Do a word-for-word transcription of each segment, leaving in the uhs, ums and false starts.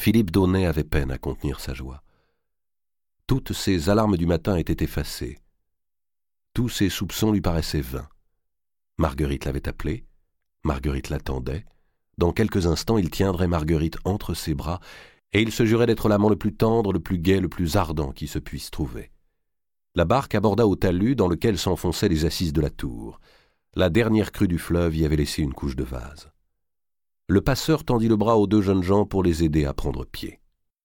Philippe Daunet avait peine à contenir sa joie. Toutes ses alarmes du matin étaient effacées. Tous ses soupçons lui paraissaient vains. Marguerite l'avait appelé, Marguerite l'attendait. Dans quelques instants, il tiendrait Marguerite entre ses bras et il se jurait d'être l'amant le plus tendre, le plus gai, le plus ardent qui se puisse trouver. La barque aborda au talus dans lequel s'enfonçaient les assises de la tour. La dernière crue du fleuve y avait laissé une couche de vase. Le passeur tendit le bras aux deux jeunes gens pour les aider à prendre pied.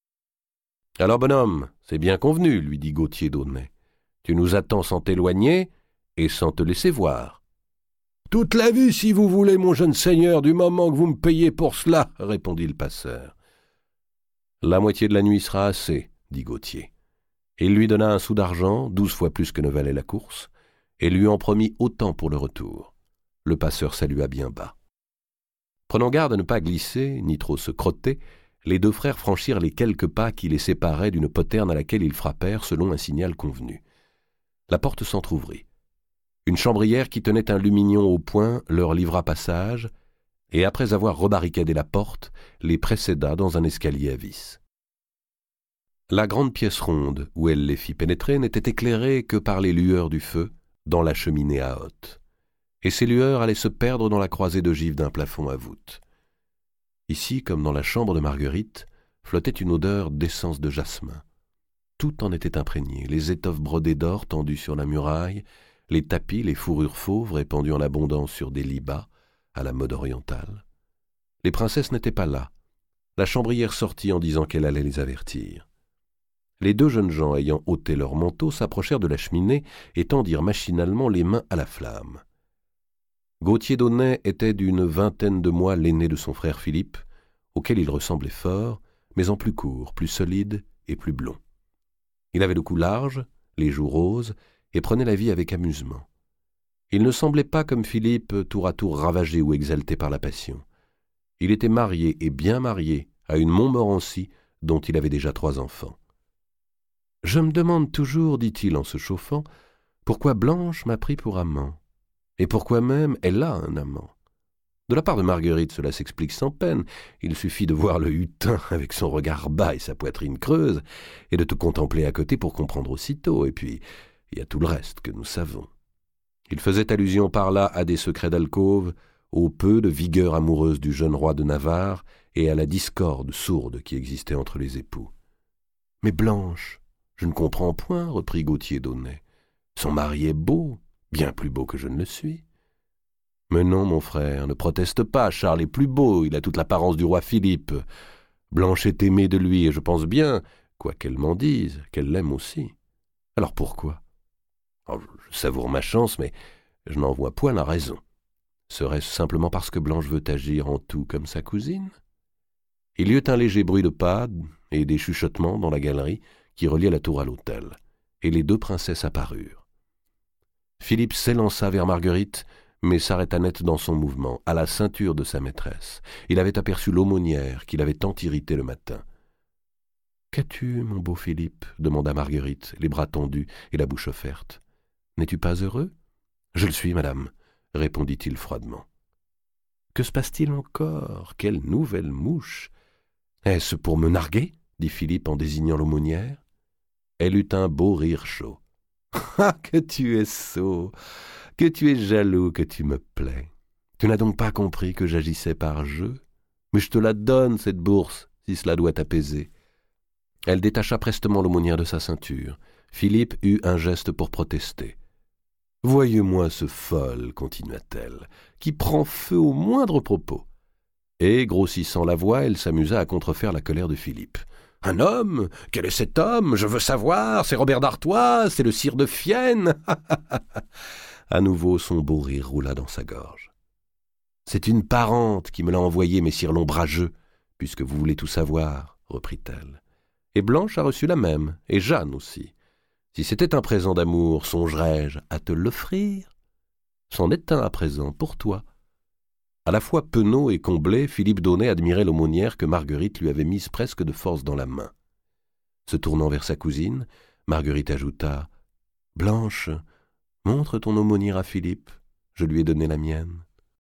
« Alors, bonhomme, c'est bien convenu, » lui dit Gauthier d'Aulnay. « Tu nous attends sans t'éloigner et sans te laisser voir. »« Toute la vie, si vous voulez, mon jeune seigneur, du moment que vous me payez pour cela, » répondit le passeur. « La moitié de la nuit sera assez, » dit Gauthier. Il lui donna un sou d'argent, douze fois plus que ne valait la course, et lui en promit autant pour le retour. Le passeur salua bien bas. Prenant garde à ne pas glisser, ni trop se crotter, les deux frères franchirent les quelques pas qui les séparaient d'une poterne à laquelle ils frappèrent selon un signal convenu. La porte s'entr'ouvrit. Une chambrière qui tenait un lumignon au poing leur livra passage, et après avoir rebarricadé la porte, les précéda dans un escalier à vis. La grande pièce ronde où elle les fit pénétrer n'était éclairée que par les lueurs du feu dans la cheminée à hotte, et ces lueurs allaient se perdre dans la croisée d'ogives d'un plafond à voûte. Ici, comme dans la chambre de Marguerite, flottait une odeur d'essence de jasmin. Tout en était imprégné, les étoffes brodées d'or tendues sur la muraille, les tapis, les fourrures fauves répandues en abondance sur des lits bas, à la mode orientale. Les princesses n'étaient pas là. La chambrière sortit en disant qu'elle allait les avertir. Les deux jeunes gens, ayant ôté leurs manteaux, s'approchèrent de la cheminée et tendirent machinalement les mains à la flamme. Gauthier d'Aulnay était d'une vingtaine de mois l'aîné de son frère Philippe, auquel il ressemblait fort, mais en plus court, plus solide et plus blond. Il avait le cou large, les joues roses, et prenait la vie avec amusement. Il ne semblait pas, comme Philippe, tour à tour ravagé ou exalté par la passion. Il était marié, et bien marié, à une Montmorency dont il avait déjà trois enfants. « Je me demande toujours, dit-il en se chauffant, pourquoi Blanche m'a pris pour amant, et pourquoi même elle a un amant. De la part de Marguerite, cela s'explique sans peine. Il suffit de voir le hutin avec son regard bas et sa poitrine creuse, et de te contempler à côté pour comprendre aussitôt, et puis il y a tout le reste que nous savons. » Il faisait allusion par là à des secrets d'alcôve, au peu de vigueur amoureuse du jeune roi de Navarre et à la discorde sourde qui existait entre les époux. « Mais Blanche, je ne comprends point, » reprit Gauthier d'Aulnay. « Son mari est beau, bien plus beau que je ne le suis. »« Mais non, mon frère, ne proteste pas, Charles est plus beau, il a toute l'apparence du roi Philippe. Blanche est aimée de lui, et je pense bien, quoi qu'elle m'en dise, qu'elle l'aime aussi. Alors pourquoi ? Alors, je savoure ma chance, mais je n'en vois point la raison. Serait-ce simplement parce que Blanche veut agir en tout comme sa cousine ? » Il y eut un léger bruit de pas et des chuchotements dans la galerie qui reliait la tour à l'hôtel, et les deux princesses apparurent. Philippe s'élança vers Marguerite, mais s'arrêta net dans son mouvement, à la ceinture de sa maîtresse. Il avait aperçu l'aumônière qui l'avait tant irrité le matin. « Qu'as-tu, mon beau Philippe » demanda Marguerite, les bras tendus et la bouche offerte. « N'es-tu pas heureux ?»« Je le suis, madame, » répondit-il froidement. « Que se passe-t-il encore ? Quelle nouvelle mouche !»« Est-ce pour me narguer ?» dit Philippe en désignant l'aumônière. Elle eut un beau rire chaud. « Ah, que tu es sot, que tu es jaloux, que tu me plais. Tu n'as donc pas compris que j'agissais par jeu ? Mais je te la donne, cette bourse, si cela doit t'apaiser. » Elle détacha prestement l'aumônière de sa ceinture. Philippe eut un geste pour protester. « Voyez-moi ce folle, continua-t-elle, qui prend feu au moindre propos. » Et, grossissant la voix, elle s'amusa à contrefaire la colère de Philippe. « Un homme ? Quel est cet homme ? Je veux savoir, c'est Robert d'Artois, c'est le sire de Fienne !» À nouveau, son beau rire roula dans sa gorge. « C'est une parente qui me l'a envoyé, messire l'ombrageux, puisque vous voulez tout savoir, » reprit-elle. « Et Blanche a reçu la même, et Jeanne aussi. Si c'était un présent d'amour, songerais-je à te l'offrir ? C'en est un à présent pour toi. » À la fois penaud et comblé, Philippe Daunet admirait l'aumônière que Marguerite lui avait mise presque de force dans la main. Se tournant vers sa cousine, Marguerite ajouta « Blanche, montre ton aumônière à Philippe, je lui ai donné la mienne. »